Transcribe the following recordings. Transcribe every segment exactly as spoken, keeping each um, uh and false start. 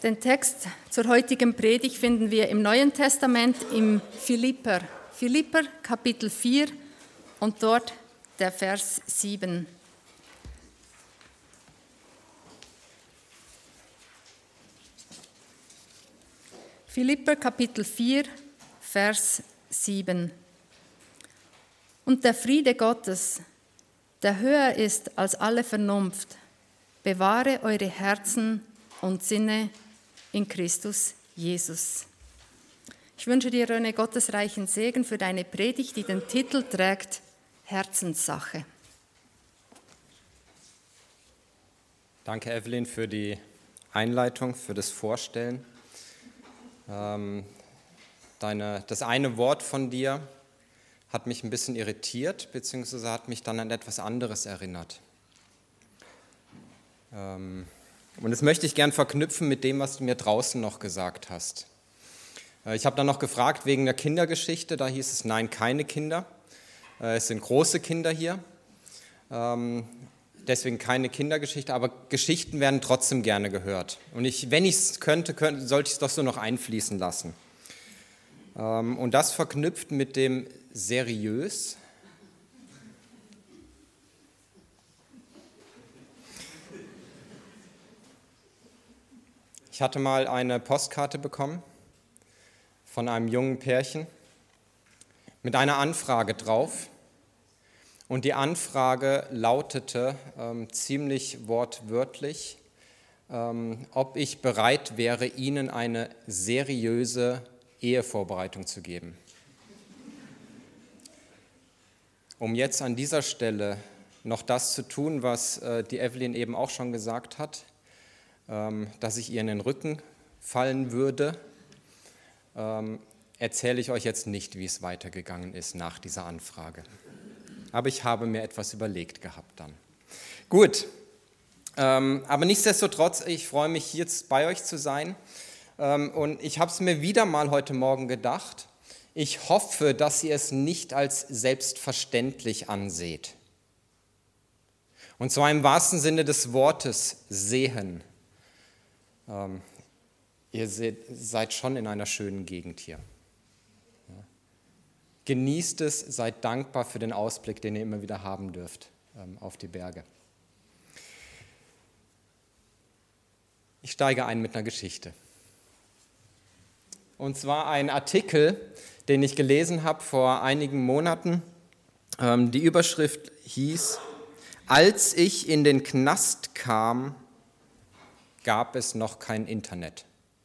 Den Text zur heutigen Predigt finden wir im Neuen Testament im Philipper, Philipper Kapitel vier und dort der Vers sieben. Philipper Kapitel vier, Vers sieben. Und der Friede Gottes, der höher ist als alle Vernunft, bewahre eure Herzen und Sinne in Christus Jesus. Ich wünsche dir, Röne, gottesreichen Segen für deine Predigt, die den Titel trägt Herzenssache. Danke, Evelyn, für die Einleitung, für das Vorstellen. Ähm, deine, das eine Wort von dir hat mich ein bisschen irritiert, beziehungsweise hat mich dann an etwas anderes erinnert. Ähm, Und das möchte ich gern verknüpfen mit dem, was du mir draußen noch gesagt hast. Ich habe dann noch gefragt wegen der Kindergeschichte, da hieß es, nein, keine Kinder. Es sind große Kinder hier, deswegen keine Kindergeschichte, aber Geschichten werden trotzdem gerne gehört. Und ich, wenn ich es könnte, könnte, sollte ich es doch so noch einfließen lassen. Und das verknüpft mit dem seriös. Ich hatte mal eine Postkarte bekommen von einem jungen Pärchen mit einer Anfrage drauf. Und die Anfrage lautete ähm, ziemlich wortwörtlich, ähm, ob ich bereit wäre, ihnen eine seriöse Ehevorbereitung zu geben. Um jetzt an dieser Stelle noch das zu tun, was äh, die Evelyn eben auch schon gesagt hat, dass ich ihr in den Rücken fallen würde, ähm, erzähle ich euch jetzt nicht, wie es weitergegangen ist nach dieser Anfrage. Aber ich habe mir etwas überlegt gehabt dann. Gut, ähm, aber nichtsdestotrotz, ich freue mich, jetzt bei euch zu sein. Ähm, und ich habe es mir wieder mal heute Morgen gedacht. Ich hoffe, dass ihr es nicht als selbstverständlich anseht. Und zwar im wahrsten Sinne des Wortes sehen. Ähm, ihr seht, seid schon in einer schönen Gegend hier. Ja. Genießt es, seid dankbar für den Ausblick, den ihr immer wieder haben dürft ähm, auf die Berge. Ich steige ein mit einer Geschichte. Und zwar ein Artikel, den ich gelesen habe vor einigen Monaten. Ähm, die Überschrift hieß, als ich in den Knast kam, gab es noch kein Internet.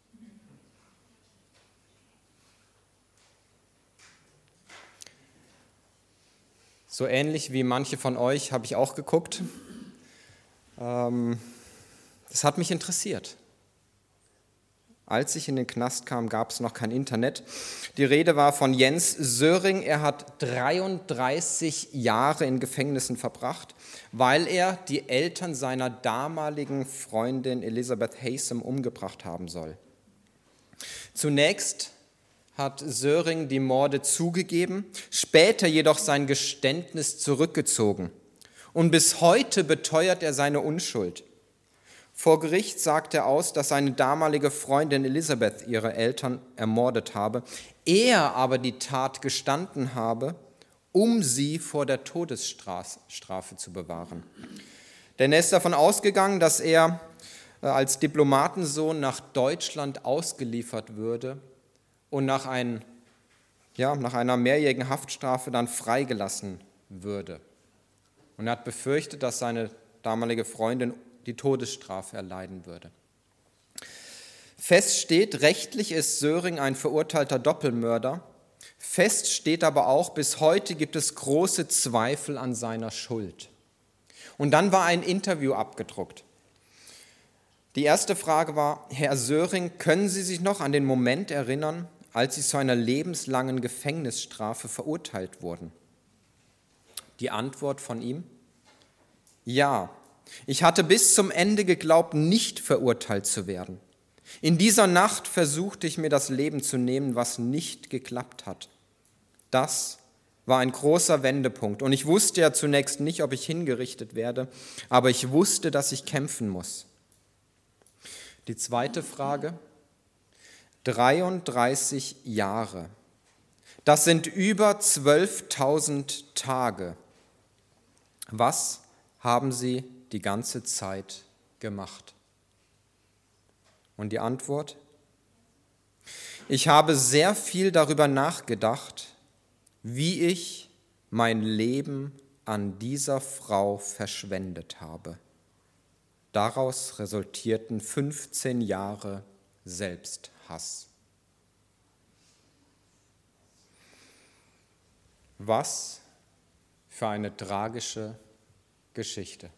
So ähnlich wie manche von euch habe ich auch geguckt. Das hat mich interessiert. Als ich in den Knast kam, gab es noch kein Internet. Die Rede war von Jens Söring. Er hat dreiunddreißig Jahre in Gefängnissen verbracht, weil er die Eltern seiner damaligen Freundin Elisabeth Haysom umgebracht haben soll. Zunächst hat Söring die Morde zugegeben, später jedoch sein Geständnis zurückgezogen. Und bis heute beteuert er seine Unschuld. Vor Gericht sagt er aus, dass seine damalige Freundin Elisabeth ihre Eltern ermordet habe, er aber die Tat gestanden habe, um sie vor der Todesstrafe zu bewahren. Denn er ist davon ausgegangen, dass er als Diplomatensohn nach Deutschland ausgeliefert würde und nach, ein, ja, nach einer mehrjährigen Haftstrafe dann freigelassen würde. Und er hat befürchtet, dass seine damalige Freundin die Todesstrafe erleiden würde. Fest steht, rechtlich ist Söring ein verurteilter Doppelmörder. Fest steht aber auch, bis heute gibt es große Zweifel an seiner Schuld. Und dann war ein Interview abgedruckt. Die erste Frage war, Herr Söring, können Sie sich noch an den Moment erinnern, als Sie zu einer lebenslangen Gefängnisstrafe verurteilt wurden? Die Antwort von ihm? Ja. Ich hatte bis zum Ende geglaubt, nicht verurteilt zu werden. In dieser Nacht versuchte ich mir das Leben zu nehmen, was nicht geklappt hat. Das war ein großer Wendepunkt. Und ich wusste ja zunächst nicht, ob ich hingerichtet werde, aber ich wusste, dass ich kämpfen muss. Die zweite Frage, dreiunddreißig Jahre. Das sind über zwölftausend Tage. Was haben Sie die ganze Zeit gemacht? Und die Antwort? Ich habe sehr viel darüber nachgedacht, wie ich mein Leben an dieser Frau verschwendet habe. Daraus resultierten fünfzehn Jahre Selbsthass. Was für eine tragische Geschichte.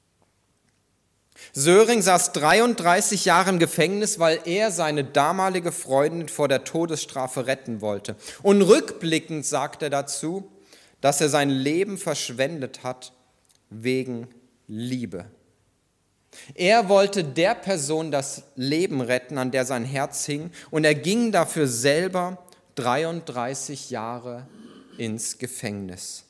Söring saß dreiunddreißig Jahre im Gefängnis, weil er seine damalige Freundin vor der Todesstrafe retten wollte. Und rückblickend sagt er dazu, dass er sein Leben verschwendet hat wegen Liebe. Er wollte der Person das Leben retten, an der sein Herz hing, und er ging dafür selber dreiunddreißig Jahre ins Gefängnis.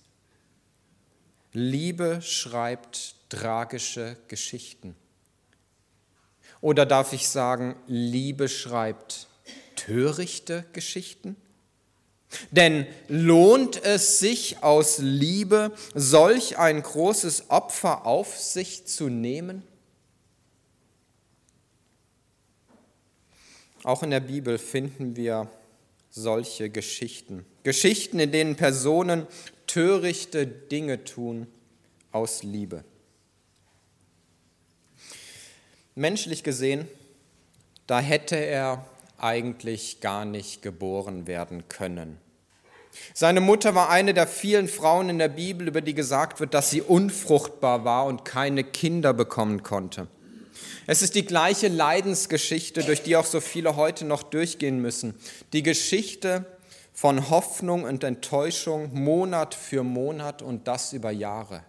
Liebe schreibt tragische Geschichten. Oder darf ich sagen, Liebe schreibt törichte Geschichten? Denn lohnt es sich aus Liebe, solch ein großes Opfer auf sich zu nehmen? Auch in der Bibel finden wir solche Geschichten. Geschichten, in denen Personen törichte Dinge tun aus Liebe. Menschlich gesehen, da hätte er eigentlich gar nicht geboren werden können. Seine Mutter war eine der vielen Frauen in der Bibel, über die gesagt wird, dass sie unfruchtbar war und keine Kinder bekommen konnte. Es ist die gleiche Leidensgeschichte, durch die auch so viele heute noch durchgehen müssen. Die Geschichte von Hoffnung und Enttäuschung Monat für Monat und das über Jahre.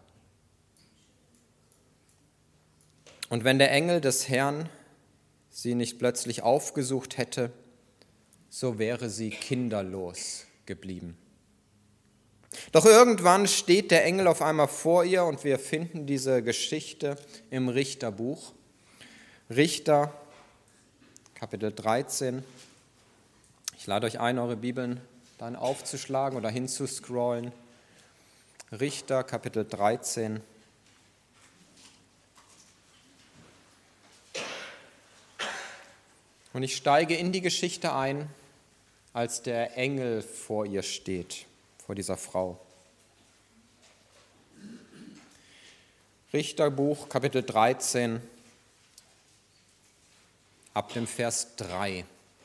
Und wenn der Engel des Herrn sie nicht plötzlich aufgesucht hätte, so wäre sie kinderlos geblieben. Doch irgendwann steht der Engel auf einmal vor ihr und wir finden diese Geschichte im Richterbuch. Richter, Kapitel dreizehn. Ich lade euch ein, eure Bibeln dann aufzuschlagen oder hinzuscrollen. Richter, Kapitel dreizehn. Und ich steige in die Geschichte ein, als der Engel vor ihr steht, vor dieser Frau. Richterbuch, Kapitel dreizehn, ab dem Vers drei.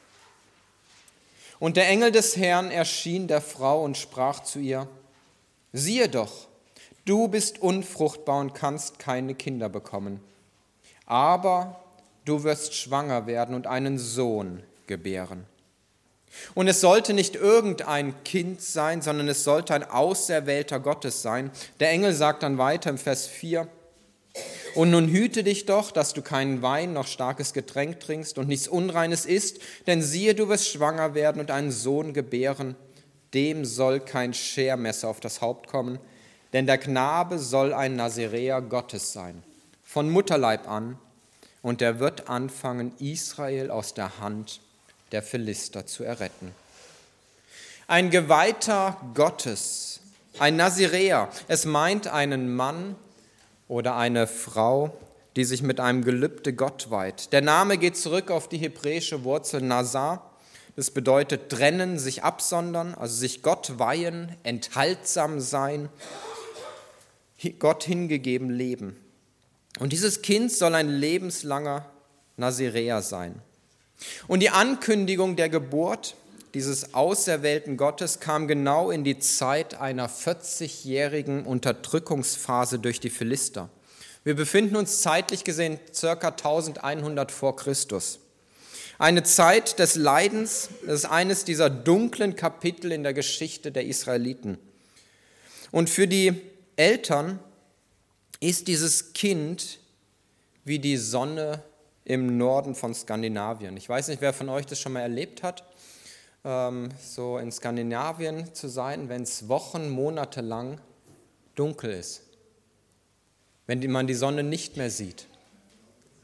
Und der Engel des Herrn erschien der Frau und sprach zu ihr: Siehe doch, du bist unfruchtbar und kannst keine Kinder bekommen, aber du wirst schwanger werden und einen Sohn gebären. Und es sollte nicht irgendein Kind sein, sondern es sollte ein Auserwählter Gottes sein. Der Engel sagt dann weiter im Vers vier: Und nun hüte dich doch, dass du keinen Wein noch starkes Getränk trinkst und nichts Unreines isst, denn siehe, du wirst schwanger werden und einen Sohn gebären. Dem soll kein Schermesser auf das Haupt kommen, denn der Knabe soll ein Naziräer Gottes sein, von Mutterleib an, und er wird anfangen, Israel aus der Hand der Philister zu erretten. Ein Geweihter Gottes, ein Naziräer, es meint einen Mann oder eine Frau, die sich mit einem Gelübde Gott weiht. Der Name geht zurück auf die hebräische Wurzel Nazar. Das bedeutet trennen, sich absondern, also sich Gott weihen, enthaltsam sein, Gott hingegeben leben. Und dieses Kind soll ein lebenslanger Naziräer sein. Und die Ankündigung der Geburt dieses auserwählten Gottes kam genau in die Zeit einer vierzigjährigen Unterdrückungsphase durch die Philister. Wir befinden uns zeitlich gesehen ca. elfhundert vor Christus. Eine Zeit des Leidens, das ist eines dieser dunklen Kapitel in der Geschichte der Israeliten. Und für die Eltern ist dieses Kind wie die Sonne im Norden von Skandinavien. Ich weiß nicht, wer von euch das schon mal erlebt hat, so in Skandinavien zu sein, wenn es Wochen, Monate lang dunkel ist, wenn man die Sonne nicht mehr sieht.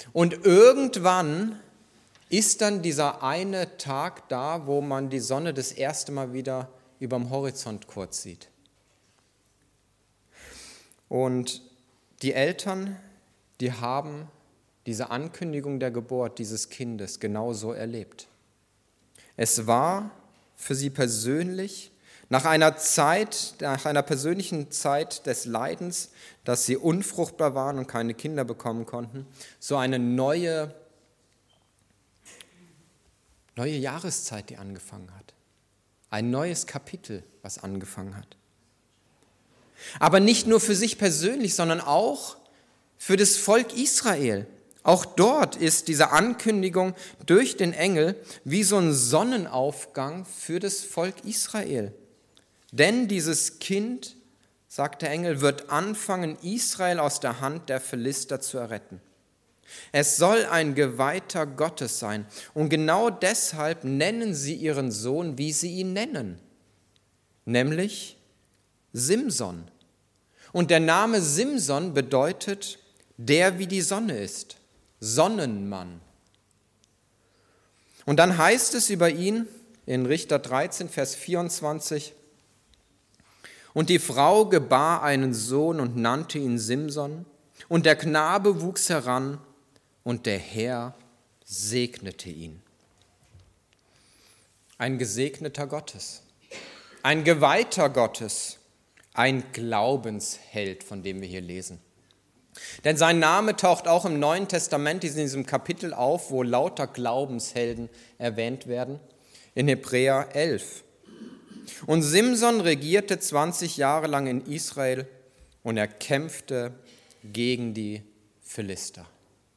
Und irgendwann ist dann dieser eine Tag da, wo man die Sonne das erste Mal wieder über dem Horizont kurz sieht. Und die Eltern, die haben diese Ankündigung der Geburt dieses Kindes genauso erlebt. Es war für sie persönlich nach einer Zeit, nach einer persönlichen Zeit des Leidens, dass sie unfruchtbar waren und keine Kinder bekommen konnten, so eine neue, neue Jahreszeit, die angefangen hat. Ein neues Kapitel, was angefangen hat. Aber nicht nur für sich persönlich, sondern auch für das Volk Israel. Auch dort ist diese Ankündigung durch den Engel wie so ein Sonnenaufgang für das Volk Israel. Denn dieses Kind, sagt der Engel, wird anfangen, Israel aus der Hand der Philister zu erretten. Es soll ein Geweihter Gottes sein. Und genau deshalb nennen sie ihren Sohn, wie sie ihn nennen, nämlich Simson. Und der Name Simson bedeutet, der wie die Sonne ist, Sonnenmann. Und dann heißt es über ihn in Richter dreizehn, Vers vierundzwanzig, und die Frau gebar einen Sohn und nannte ihn Simson, und der Knabe wuchs heran, und der Herr segnete ihn. Ein Gesegneter Gottes, ein Geweihter Gottes, ein Glaubensheld, von dem wir hier lesen. Denn sein Name taucht auch im Neuen Testament in diesem Kapitel auf, wo lauter Glaubenshelden erwähnt werden, in Hebräer elf. Und Simson regierte zwanzig Jahre lang in Israel und er kämpfte gegen die Philister.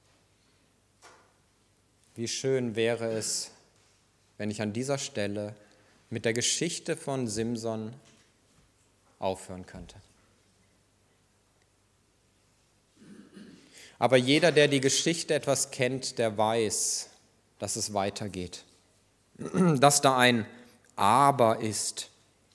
Wie schön wäre es, wenn ich an dieser Stelle mit der Geschichte von Simson aufhören könnte. Aber jeder, der die Geschichte etwas kennt, der weiß, dass es weitergeht. Dass da ein Aber ist.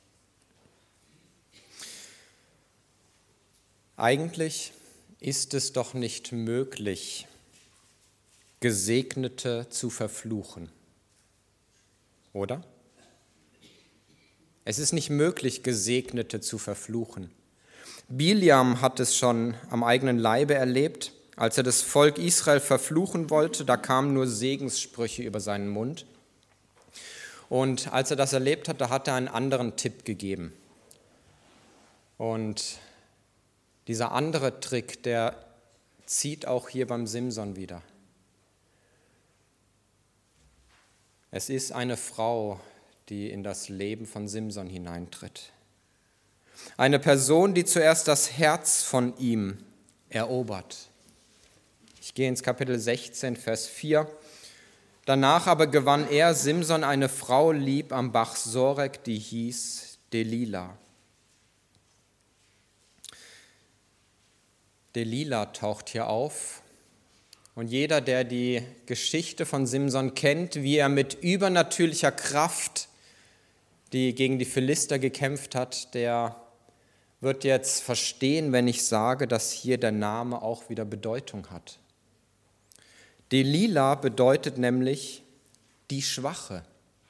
Eigentlich ist es doch nicht möglich, Gesegnete zu verfluchen, oder? Es ist nicht möglich, Gesegnete zu verfluchen. Biliam hat es schon am eigenen Leibe erlebt, als er das Volk Israel verfluchen wollte, da kamen nur Segenssprüche über seinen Mund. Und als er das erlebt hat, da hat er einen anderen Tipp gegeben. Und dieser andere Trick, der zieht auch hier beim Simson wieder. Es ist eine Frau, die in das Leben von Simson hineintritt. Eine Person, die zuerst das Herz von ihm erobert. Ich gehe ins Kapitel sechzehn, Vers vier. Danach aber gewann er, Simson, eine Frau lieb am Bach Sorek, die hieß Delila. Delila taucht hier auf. Und jeder, der die Geschichte von Simson kennt, wie er mit übernatürlicher Kraft, die gegen die Philister gekämpft hat, der wird jetzt verstehen, wenn ich sage, dass hier der Name auch wieder Bedeutung hat. Delila bedeutet nämlich die Schwache.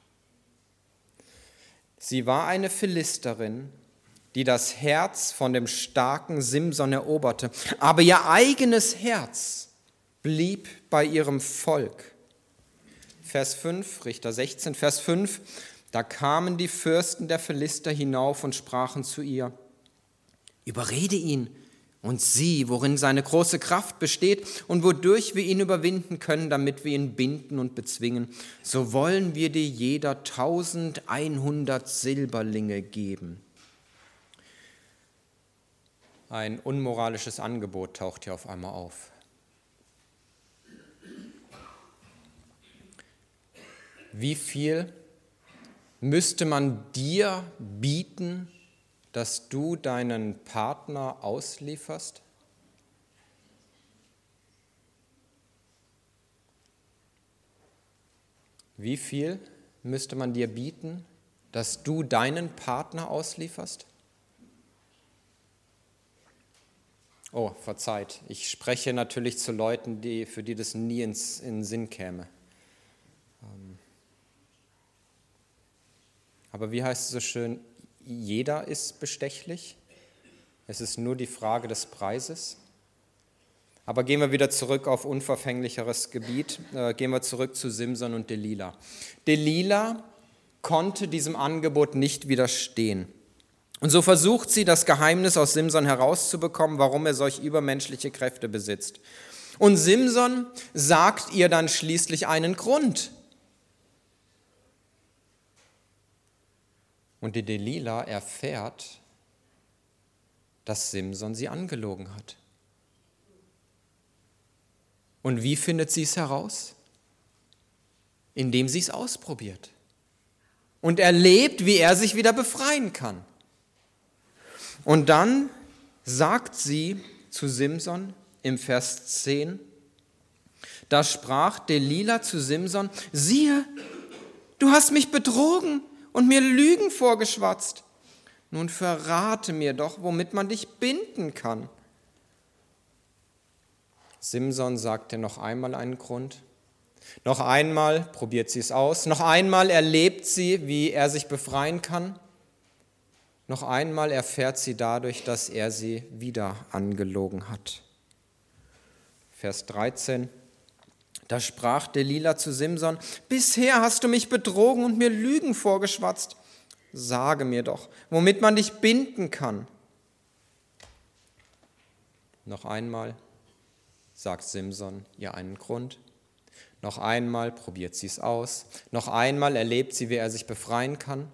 Sie war eine Philisterin, die das Herz von dem starken Simson eroberte, aber ihr eigenes Herz blieb bei ihrem Volk. Vers fünf, Richter sechzehn, Vers fünf, da kamen die Fürsten der Philister hinauf und sprachen zu ihr, überrede ihn und sieh, worin seine große Kraft besteht und wodurch wir ihn überwinden können, damit wir ihn binden und bezwingen. So wollen wir dir jeder tausendeinhundert Silberlinge geben. Ein unmoralisches Angebot taucht hier auf einmal auf. Wie viel müsste man dir bieten, dass du deinen Partner auslieferst? Wie viel müsste man dir bieten, dass du deinen Partner auslieferst? Oh, verzeiht. Ich spreche natürlich zu Leuten, die, für die das nie ins, in den Sinn käme. Aber wie heißt es so schön, jeder ist bestechlich. Es ist nur die Frage des Preises. Aber gehen wir wieder zurück auf unverfänglicheres Gebiet. Äh, gehen wir zurück zu Simson und Delila. Delila konnte diesem Angebot nicht widerstehen. Und so versucht sie, das Geheimnis aus Simson herauszubekommen, warum er solch übermenschliche Kräfte besitzt. Und Simson sagt ihr dann schließlich einen Grund. Und die Delila erfährt, dass Simson sie angelogen hat. Und wie findet sie es heraus? Indem sie es ausprobiert und erlebt, wie er sich wieder befreien kann. Und dann sagt sie zu Simson im Vers zehn, da sprach Delila zu Simson, siehe, du hast mich betrogen und mir Lügen vorgeschwatzt. Nun verrate mir doch, womit man dich binden kann. Simson sagte noch einmal einen Grund. Noch einmal probiert sie es aus. Noch einmal erlebt sie, wie er sich befreien kann. Noch einmal erfährt sie dadurch, dass er sie wieder angelogen hat. Vers dreizehn. Da sprach Delila zu Simson, bisher hast du mich betrogen und mir Lügen vorgeschwatzt. Sage mir doch, womit man dich binden kann. Noch einmal sagt Simson ihr einen Grund. Noch einmal probiert sie es aus. Noch einmal erlebt sie, wie er sich befreien kann.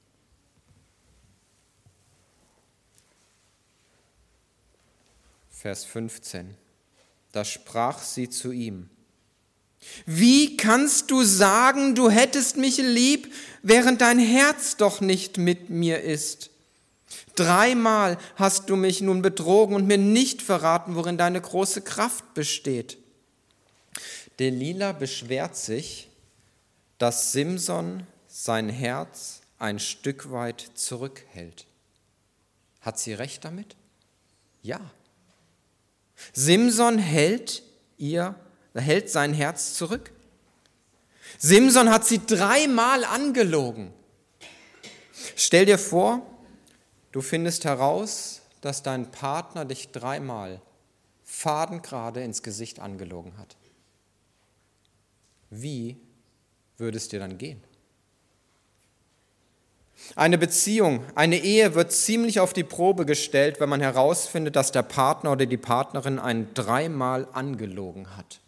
Vers fünfzehn. Da sprach sie zu ihm, wie kannst du sagen, du hättest mich lieb, während dein Herz doch nicht mit mir ist? Dreimal hast du mich nun betrogen und mir nicht verraten, worin deine große Kraft besteht. Delila beschwert sich, dass Simson sein Herz ein Stück weit zurückhält. Hat sie recht damit? Ja. Simson hält ihr, hält sein Herz zurück. Simson hat sie dreimal angelogen. Stell dir vor, du findest heraus, dass dein Partner dich dreimal fadengerade ins Gesicht angelogen hat. Wie würde es dir dann gehen? Eine Beziehung, eine Ehe wird ziemlich auf die Probe gestellt, wenn man herausfindet, dass der Partner oder die Partnerin einen dreimal angelogen hat.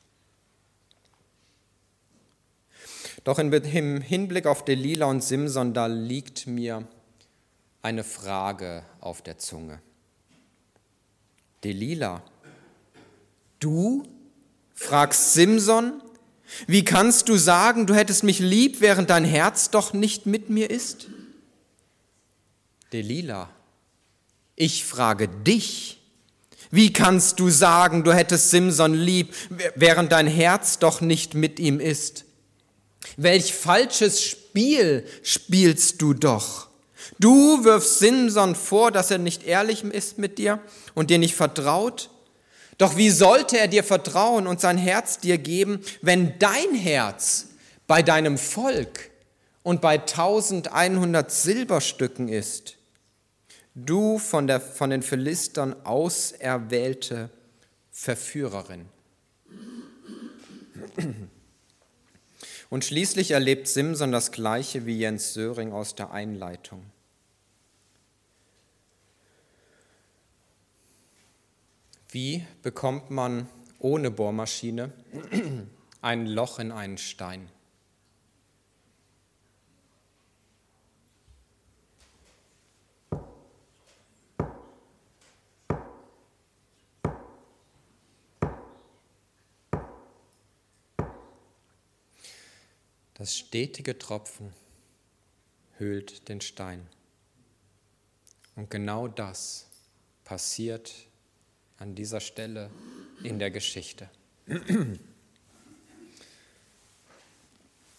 Doch im Hinblick auf Delila und Simson, da liegt mir eine Frage auf der Zunge. Delila, du fragst Simson, wie kannst du sagen, du hättest mich lieb, während dein Herz doch nicht mit mir ist? Delila, ich frage dich, wie kannst du sagen, du hättest Simson lieb, während dein Herz doch nicht mit ihm ist? Welch falsches Spiel spielst du doch? Du wirfst Simson vor, dass er nicht ehrlich ist mit dir und dir nicht vertraut. Doch wie sollte er dir vertrauen und sein Herz dir geben, wenn dein Herz bei deinem Volk und bei tausendeinhundert Silberstücken ist? Du von, der, von den Philistern auserwählte Verführerin. Und schließlich erlebt Simson das Gleiche wie Jens Söring aus der Einleitung. Wie bekommt man ohne Bohrmaschine ein Loch in einen Stein? Das stetige Tropfen höhlt den Stein. Und genau das passiert an dieser Stelle in der Geschichte.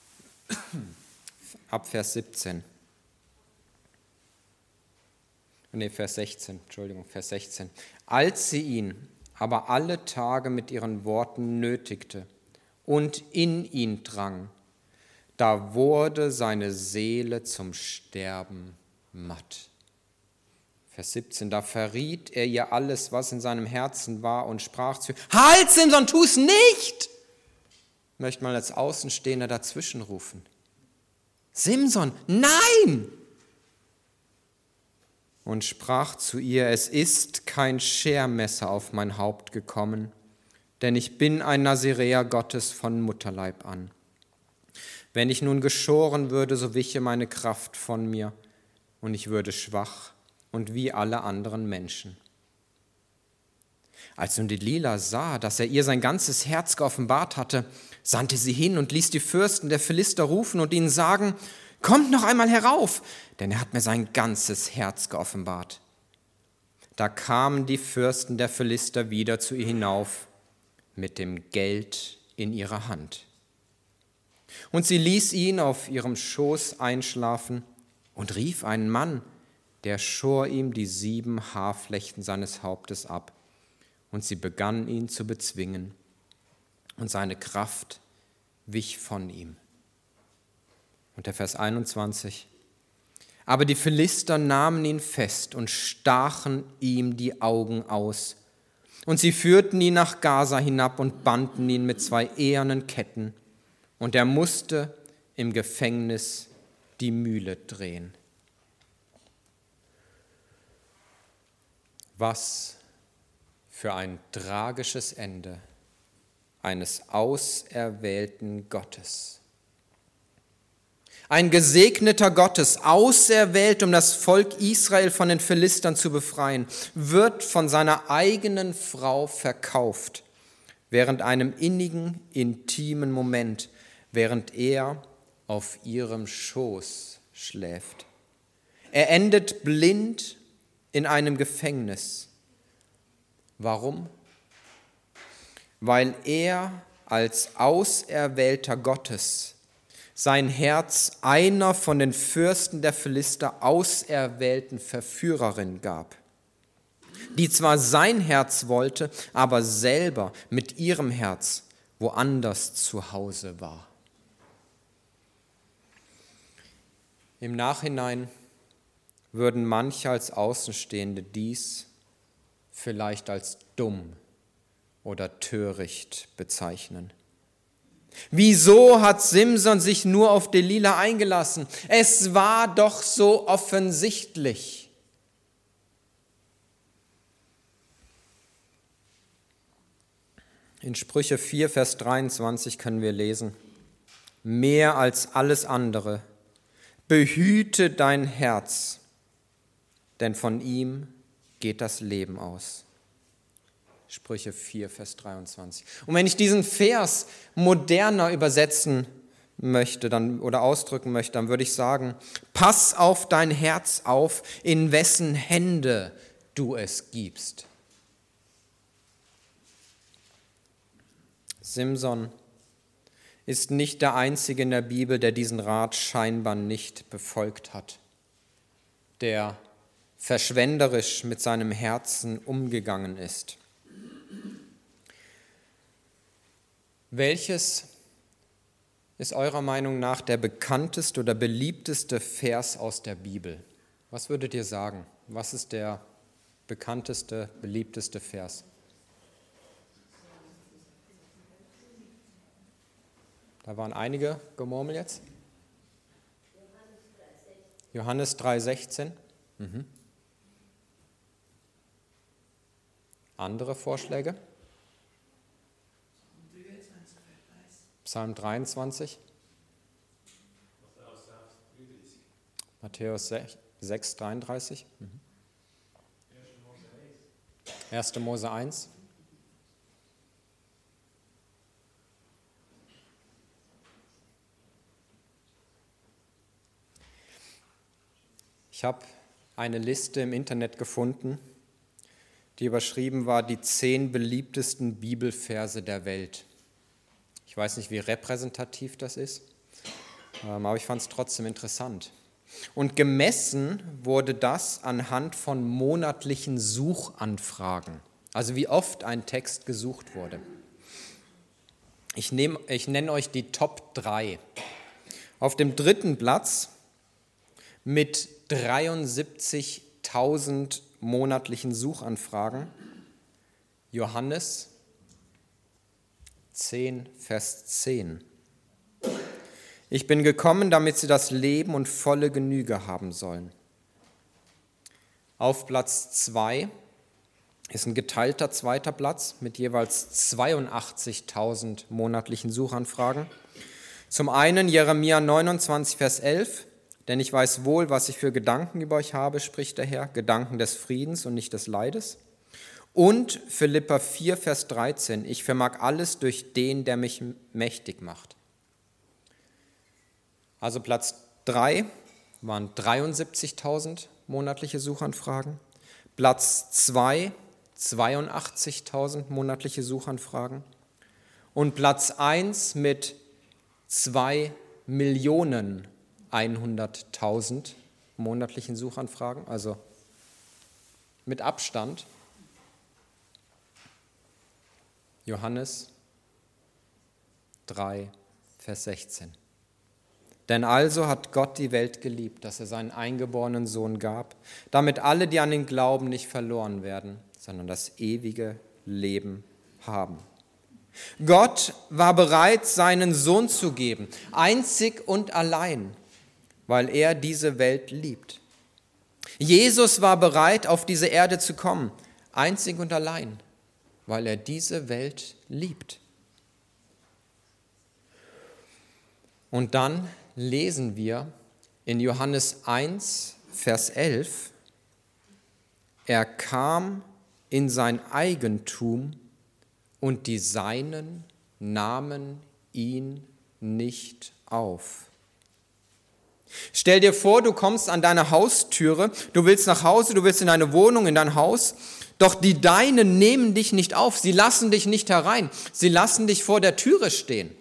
Ab Vers siebzehn. nee, Vers sechzehn, Entschuldigung, Vers sechzehn. Als sie ihn aber alle Tage mit ihren Worten nötigte und in ihn drang, da wurde seine Seele zum Sterben matt. Vers siebzehn, da verriet er ihr alles, was in seinem Herzen war und sprach zu ihr, halt, Simson, tu's nicht! Möchte man als Außenstehender dazwischen rufen. Simson, nein! Und sprach zu ihr, es ist kein Schermesser auf mein Haupt gekommen, denn ich bin ein Naziräer Gottes von Mutterleib an. Wenn ich nun geschoren würde, so wiche meine Kraft von mir und ich würde schwach und wie alle anderen Menschen. Als nun Delila sah, dass er ihr sein ganzes Herz geoffenbart hatte, sandte sie hin und ließ die Fürsten der Philister rufen und ihnen sagen, kommt noch einmal herauf, denn er hat mir sein ganzes Herz geoffenbart. Da kamen die Fürsten der Philister wieder zu ihr hinauf mit dem Geld in ihrer Hand. Und sie ließ ihn auf ihrem Schoß einschlafen und rief einen Mann, der schor ihm die sieben Haarflechten seines Hauptes ab. Und sie begann ihn zu bezwingen, und seine Kraft wich von ihm. Und der Vers einundzwanzig. Aber die Philister nahmen ihn fest und stachen ihm die Augen aus. Und sie führten ihn nach Gaza hinab und banden ihn mit zwei ehernen Ketten. Und er musste im Gefängnis die Mühle drehen. Was für ein tragisches Ende eines auserwählten Gottes. Ein gesegneter Gottes, auserwählt, um das Volk Israel von den Philistern zu befreien, wird von seiner eigenen Frau verkauft, während einem innigen, intimen Moment, während er auf ihrem Schoß schläft. Er endet blind in einem Gefängnis. Warum? Weil er als Auserwählter Gottes sein Herz einer von den Fürsten der Philister auserwählten Verführerin gab, die zwar sein Herz wollte, aber selber mit ihrem Herz woanders zu Hause war. Im Nachhinein würden manche als Außenstehende dies vielleicht als dumm oder töricht bezeichnen. Wieso hat Simson sich nur auf Delila eingelassen? Es war doch so offensichtlich. In Sprüche vier, Vers dreiundzwanzig können wir lesen, mehr als alles andere, behüte dein Herz, denn von ihm geht das Leben aus. Sprüche vier, Vers dreiundzwanzig. Und wenn ich diesen Vers moderner übersetzen möchte dann, oder ausdrücken möchte, dann würde ich sagen, pass auf dein Herz auf, in wessen Hände du es gibst. Simson ist nicht der Einzige in der Bibel, der diesen Rat scheinbar nicht befolgt hat, der verschwenderisch mit seinem Herzen umgegangen ist. Welches ist eurer Meinung nach der bekannteste oder beliebteste Vers aus der Bibel? Was würdet ihr sagen? Was ist der bekannteste, beliebteste Vers? Da waren einige gemurmelt jetzt. Johannes drei sechzehn. Mhm. Andere Vorschläge? Psalm dreiundzwanzig. Matthäus sechs dreiunddreißig. Mhm. erster Mose eins. Ich habe eine Liste im Internet gefunden, die überschrieben war, die zehn beliebtesten Bibelverse der Welt. Ich weiß nicht, wie repräsentativ das ist, aber ich fand es trotzdem interessant. Und gemessen wurde das anhand von monatlichen Suchanfragen, also wie oft ein Text gesucht wurde. Ich, nehm, ich nenne euch die Top drei. Auf dem dritten Platz mit dreiundsiebzigtausend monatlichen Suchanfragen Johannes zehn, Vers zehn. Ich bin gekommen, damit sie das Leben und volle Genüge haben sollen. Auf Platz zwei ist ein geteilter zweiter Platz mit jeweils zweiundachtzigtausend monatlichen Suchanfragen. Zum einen Jeremia neunundzwanzig, Vers elf, denn ich weiß wohl, was ich für Gedanken über euch habe, spricht der Herr, Gedanken des Friedens und nicht des Leides. Und Philipper vier, Vers dreizehn, ich vermag alles durch den, der mich mächtig macht. Also Platz drei waren dreiundsiebzigtausend monatliche Suchanfragen. Platz zwei, zweiundachtzigtausend monatliche Suchanfragen. Und Platz eins mit zwei Millionen hunderttausend monatlichen Suchanfragen, also mit Abstand. Johannes drei, Vers sechzehn. Denn also hat Gott die Welt geliebt, dass er seinen eingeborenen Sohn gab, damit alle, die an ihn glauben, nicht verloren werden, sondern das ewige Leben haben. Gott war bereit, seinen Sohn zu geben, einzig und allein, weil er diese Welt liebt. Jesus war bereit, auf diese Erde zu kommen, einzig und allein, weil er diese Welt liebt. Und dann lesen wir in Johannes eins, Vers elf, er kam in sein Eigentum und die Seinen nahmen ihn nicht auf. Stell dir vor, du kommst an deine Haustüre, du willst nach Hause, du willst in deine Wohnung, in dein Haus, doch die Deinen nehmen dich nicht auf, sie lassen dich nicht herein, sie lassen dich vor der Türe stehen.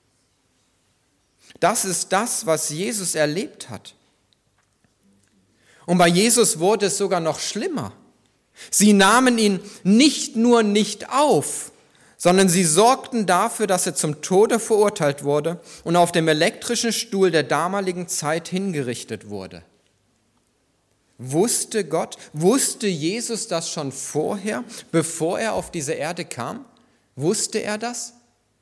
Das ist das, was Jesus erlebt hat. Und bei Jesus wurde es sogar noch schlimmer. Sie nahmen ihn nicht nur nicht auf, sondern sie sorgten dafür, dass er zum Tode verurteilt wurde und auf dem elektrischen Stuhl der damaligen Zeit hingerichtet wurde. Wusste Gott, wusste Jesus das schon vorher, bevor er auf diese Erde kam? Wusste er das?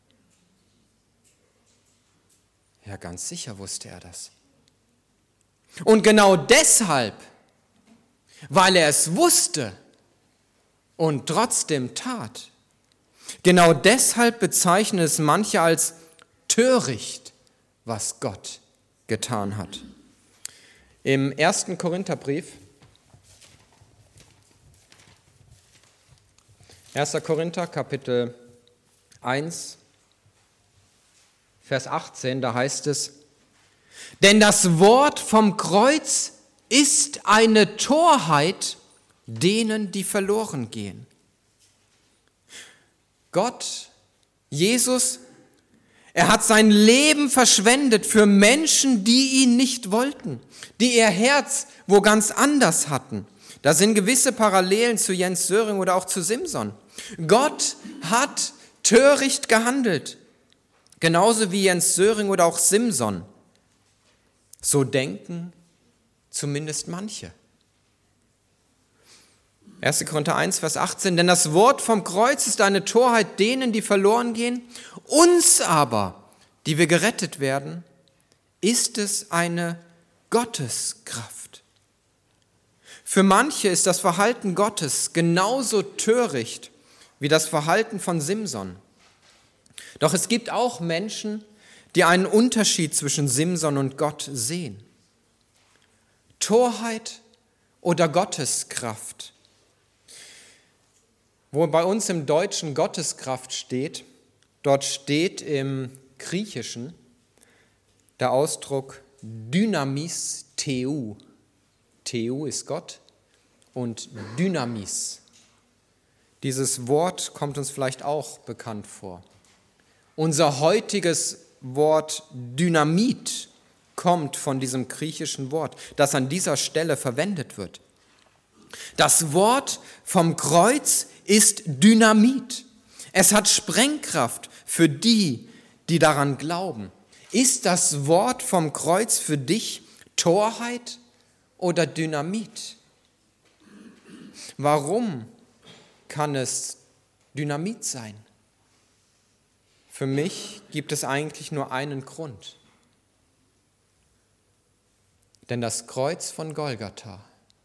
Ja, ganz sicher wusste er das. Und genau deshalb, weil er es wusste und trotzdem tat, genau deshalb bezeichnen es manche als töricht, was Gott getan hat. Im ersten Korintherbrief, erster Korinther, Kapitel eins, Vers achtzehn, da heißt es, denn das Wort vom Kreuz ist eine Torheit denen, die verloren gehen. Gott, Jesus, er hat sein Leben verschwendet für Menschen, die ihn nicht wollten, die ihr Herz wo ganz anders hatten. Da sind gewisse Parallelen zu Jens Söring oder auch zu Simson. Gott hat töricht gehandelt. Genauso wie Jens Söring oder auch Simson. So denken zumindest manche. erster Korinther eins, Vers achtzehn, denn das Wort vom Kreuz ist eine Torheit denen, die verloren gehen. Uns aber, die wir gerettet werden, ist es eine Gotteskraft. Für manche ist das Verhalten Gottes genauso töricht wie das Verhalten von Simson. Doch es gibt auch Menschen, die einen Unterschied zwischen Simson und Gott sehen. Torheit oder Gotteskraft. Wo bei uns im Deutschen Gotteskraft steht, dort steht im Griechischen der Ausdruck Dynamis Theou. Theou ist Gott und Dynamis. Dieses Wort kommt uns vielleicht auch bekannt vor. Unser heutiges Wort Dynamit kommt von diesem griechischen Wort, das an dieser Stelle verwendet wird. Das Wort vom Kreuz ist Dynamit. Es hat Sprengkraft für die, die daran glauben. Ist das Wort vom Kreuz für dich Torheit oder Dynamit? Warum kann es Dynamit sein? Für mich gibt es eigentlich nur einen Grund. Denn das Kreuz von Golgatha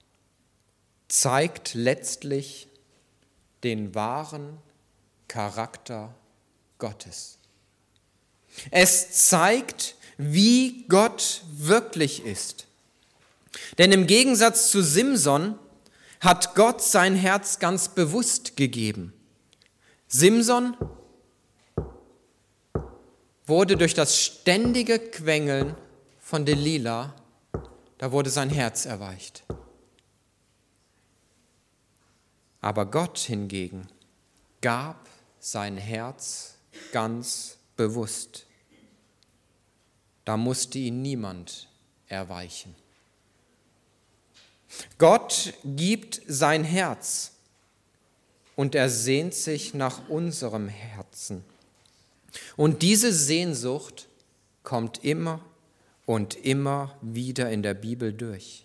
zeigt letztlich den wahren Charakter Gottes. Es zeigt, wie Gott wirklich ist. Denn im Gegensatz zu Simson hat Gott sein Herz ganz bewusst gegeben. Simson wurde durch das ständige Quengeln von Delila, da wurde sein Herz erweicht. Aber Gott hingegen gab sein Herz ganz bewusst. Da musste ihn niemand erweichen. Gott gibt sein Herz und er sehnt sich nach unserem Herzen. Und diese Sehnsucht kommt immer und immer wieder in der Bibel durch.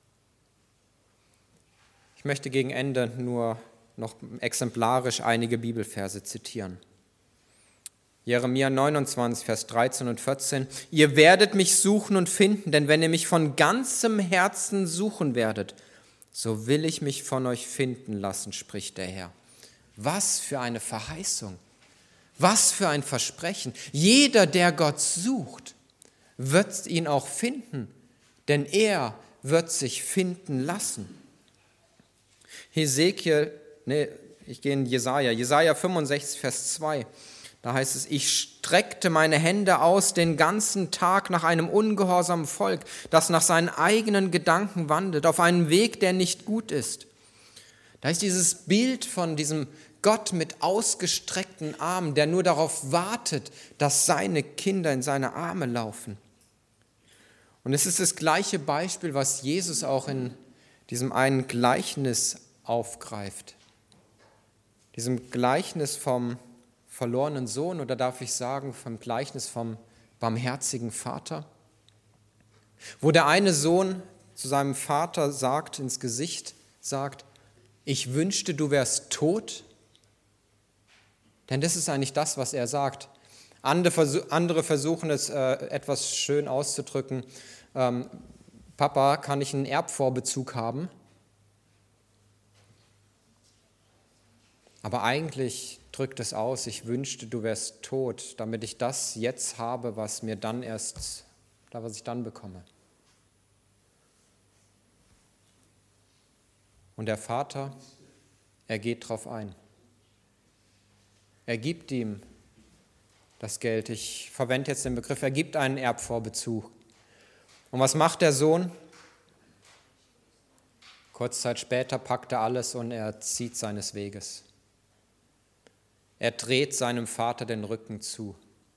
Ich möchte gegen Ende nur noch exemplarisch einige Bibelverse zitieren. Jeremia neunundzwanzig, Vers dreizehn und vierzehn. Ihr werdet mich suchen und finden, denn wenn ihr mich von ganzem Herzen suchen werdet, so will ich mich von euch finden lassen, spricht der Herr. Was für eine Verheißung, was für ein Versprechen. Jeder, der Gott sucht, wird ihn auch finden, denn er wird sich finden lassen. Hesekiel, nee, ich gehe in Jesaja, Jesaja fünfundsechzig, Vers zwei. Da heißt es, ich streckte meine Hände aus den ganzen Tag nach einem ungehorsamen Volk, das nach seinen eigenen Gedanken wandelt, auf einem Weg, der nicht gut ist. Da ist dieses Bild von diesem Gott mit ausgestreckten Armen, der nur darauf wartet, dass seine Kinder in seine Arme laufen. Und es ist das gleiche Beispiel, was Jesus auch in diesem einen Gleichnis aufgreift. Diesem Gleichnis vom verlorenen Sohn, oder darf ich sagen, vom Gleichnis vom barmherzigen Vater, wo der eine Sohn zu seinem Vater sagt, ins Gesicht sagt, ich wünschte, du wärst tot. Denn das ist eigentlich das, was er sagt. Andere versuchen es etwas schön auszudrücken. Papa, kann ich einen Erbvorbezug haben? Aber eigentlich drückt es aus, ich wünschte, du wärst tot, damit ich das jetzt habe, was mir dann erst, was ich dann bekomme. Und der Vater, er geht drauf ein. Er gibt ihm das Geld. Ich verwende jetzt den Begriff, er gibt einen Erbvorbezug. Und was macht der Sohn? Kurze Zeit später packt er alles und er zieht seines Weges. Er dreht seinem Vater den Rücken zu.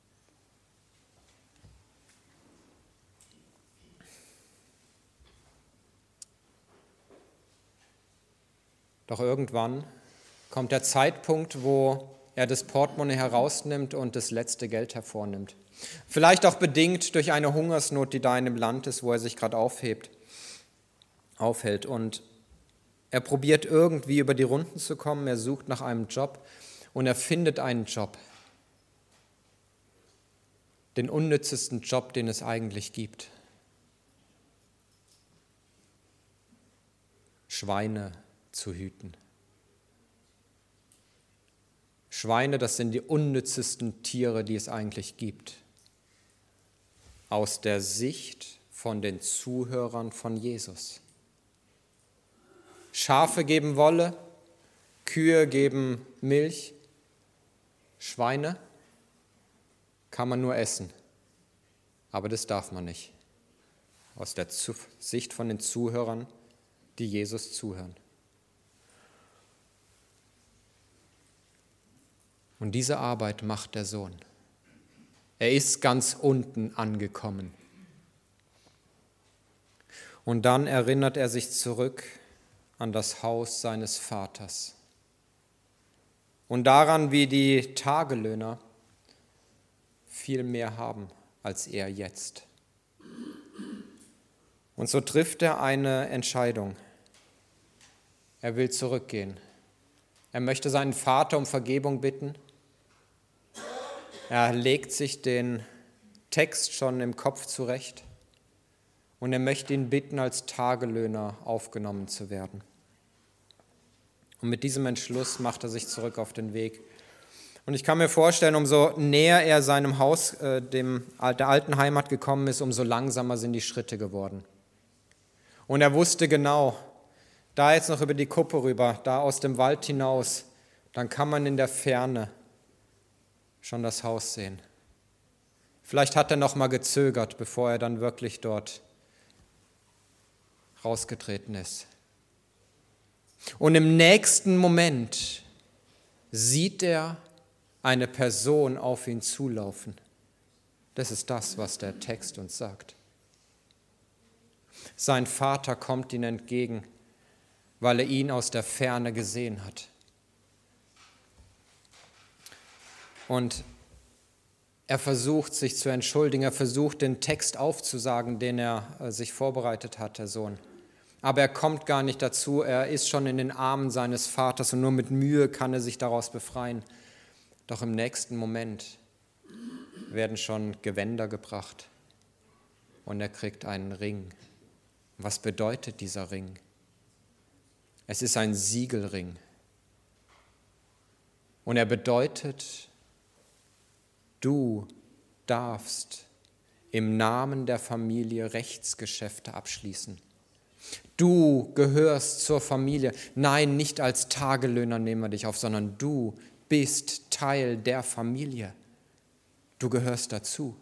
Doch irgendwann kommt der Zeitpunkt, wo er das Portemonnaie herausnimmt und das letzte Geld hervornimmt. Vielleicht auch bedingt durch eine Hungersnot, die da in dem Land ist, wo er sich gerade aufhebt, aufhält. Und er probiert irgendwie über die Runden zu kommen, er sucht nach einem Job. Und er findet einen Job, den unnützesten Job, den es eigentlich gibt. Schweine zu hüten. Schweine, das sind die unnützesten Tiere, die es eigentlich gibt. Aus der Sicht von den Zuhörern von Jesus. Schafe geben Wolle, Kühe geben Milch. Schweine kann man nur essen, aber das darf man nicht. Aus der Sicht von den Zuhörern, die Jesus zuhören. Und diese Arbeit macht der Sohn. Er ist ganz unten angekommen. Und dann erinnert er sich zurück an das Haus seines Vaters und daran, wie die Tagelöhner viel mehr haben als er jetzt. Und so trifft er eine Entscheidung. Er will zurückgehen. Er möchte seinen Vater um Vergebung bitten. Er legt sich den Text schon im Kopf zurecht und er möchte ihn bitten, als Tagelöhner aufgenommen zu werden. Und mit diesem Entschluss macht er sich zurück auf den Weg. Und ich kann mir vorstellen, umso näher er seinem Haus, äh, dem, der alten Heimat gekommen ist, umso langsamer sind die Schritte geworden. Und er wusste genau, da jetzt noch über die Kuppe rüber, da aus dem Wald hinaus, dann kann man in der Ferne schon das Haus sehen. Vielleicht hat er noch mal gezögert, bevor er dann wirklich dort rausgetreten ist. Und im nächsten Moment sieht er eine Person auf ihn zulaufen. Das ist das, was der Text uns sagt. Sein Vater kommt ihm entgegen, weil er ihn aus der Ferne gesehen hat. Und er versucht, sich zu entschuldigen, er versucht, den Text aufzusagen, den er sich vorbereitet hat, der Sohn. Aber er kommt gar nicht dazu, er ist schon in den Armen seines Vaters und nur mit Mühe kann er sich daraus befreien. Doch im nächsten Moment werden schon Gewänder gebracht und er kriegt einen Ring. Was bedeutet dieser Ring? Es ist ein Siegelring. Und er bedeutet, du darfst im Namen der Familie Rechtsgeschäfte abschließen. Du gehörst zur Familie. Nein, nicht als Tagelöhner nehmen wir dich auf, sondern du bist Teil der Familie. Du gehörst dazu.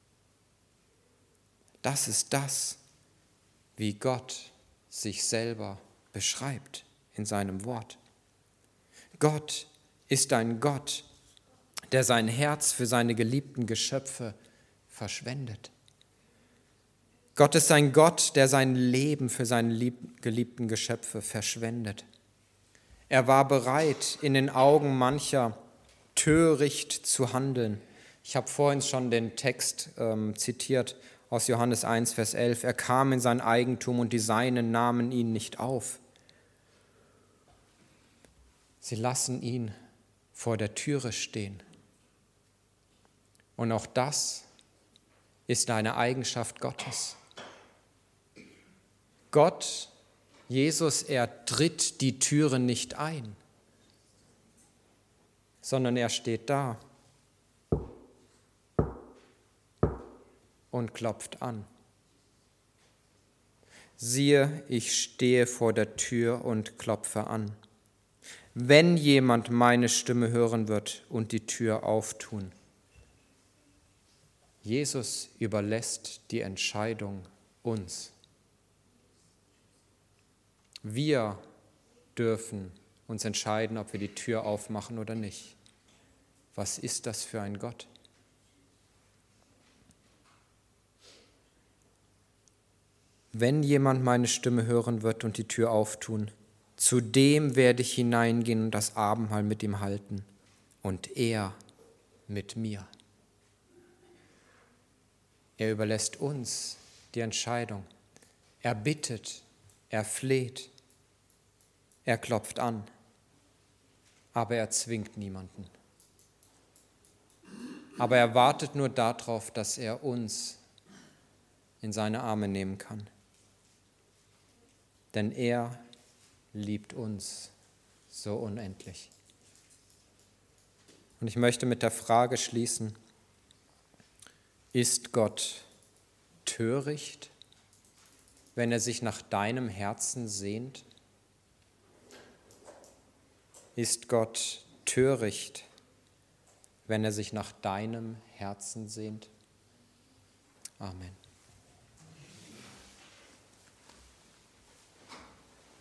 Das ist das, wie Gott sich selber beschreibt in seinem Wort. Gott ist ein Gott, der sein Herz für seine geliebten Geschöpfe verschwendet. Gott ist ein Gott, der sein Leben für seine geliebten Geschöpfe verschwendet. Er war bereit, in den Augen mancher töricht zu handeln. Ich habe vorhin schon den Text ähm, zitiert aus Johannes eins, Vers elf. Er kam in sein Eigentum und die Seinen nahmen ihn nicht auf. Sie lassen ihn vor der Türe stehen. Und auch das ist eine Eigenschaft Gottes. Gott, Jesus, er tritt die Türe nicht ein, sondern er steht da und klopft an. Siehe, ich stehe vor der Tür und klopfe an. Wenn jemand meine Stimme hören wird und die Tür auftun. Jesus überlässt die Entscheidung uns. Wir dürfen uns entscheiden, ob wir die Tür aufmachen oder nicht. Was ist das für ein Gott? Wenn jemand meine Stimme hören wird und die Tür auftun, zu dem werde ich hineingehen und das Abendmahl mit ihm halten und er mit mir. Er überlässt uns die Entscheidung. Er bittet, er fleht, er klopft an, aber er zwingt niemanden. Aber er wartet nur darauf, dass er uns in seine Arme nehmen kann. Denn er liebt uns so unendlich. Und ich möchte mit der Frage schließen, ist Gott töricht, wenn er sich nach deinem Herzen sehnt? Ist Gott töricht, wenn er sich nach deinem Herzen sehnt? Amen.